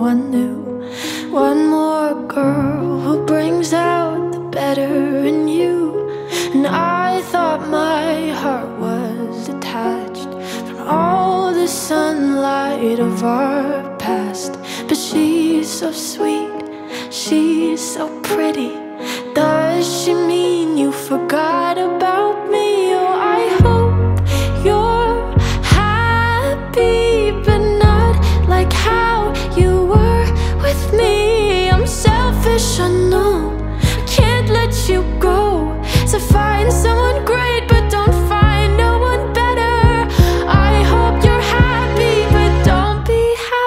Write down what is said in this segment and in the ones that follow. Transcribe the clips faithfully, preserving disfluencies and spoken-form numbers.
one new. One more girl who brings out the better in you. And I thought my heart was detached from all the sunlight of our past. But she's so sweet, she's so pretty. Does she mean you forgot about me? Oh, I hope you're happy, but not like how you were with me. I'm selfish, I know, I can't let you go. So find someone great, but don't find no one better. I hope you're happy, but don't be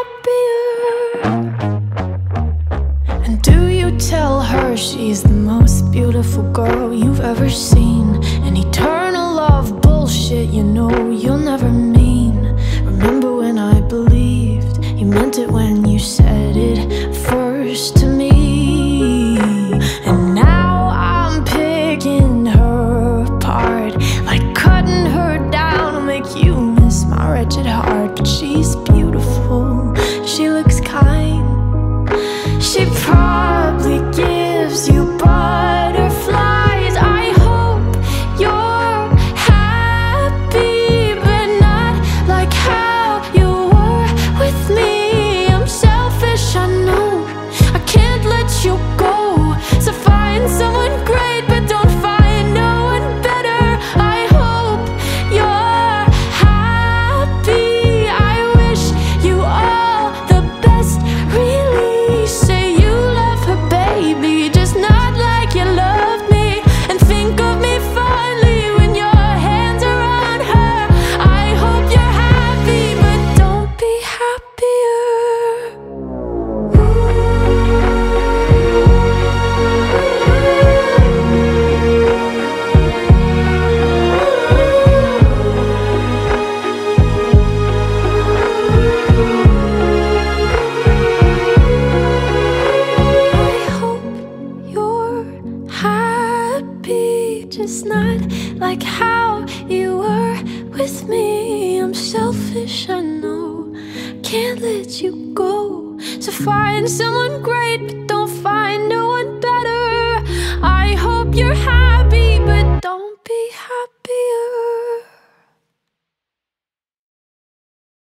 happier. And do you tell her she's the most beautiful girl you've ever seen? An eternal love bullshit, you know you'll never mean. Remember when I believed you meant it when you said it first to me? And now I'm picking her apart, like cutting her down to make you miss my wretched heart. But she's beautiful, she looks kind, she probably gives you butterflies. I hope you're happy, but not like how you were with me. I'm selfish, I know, I can't let you go. So find someone great, but don't find no one better. I hope you're happy, I wish you all the best, really. Say you love her, baby, just not like you loved me. And think of me fondly when your hands are on her. I hope you're happy, but don't be happier. I hope you're happy, just not like how you were with me. I'm selfish, I know, can't let you go. So find someone great, but don't find no one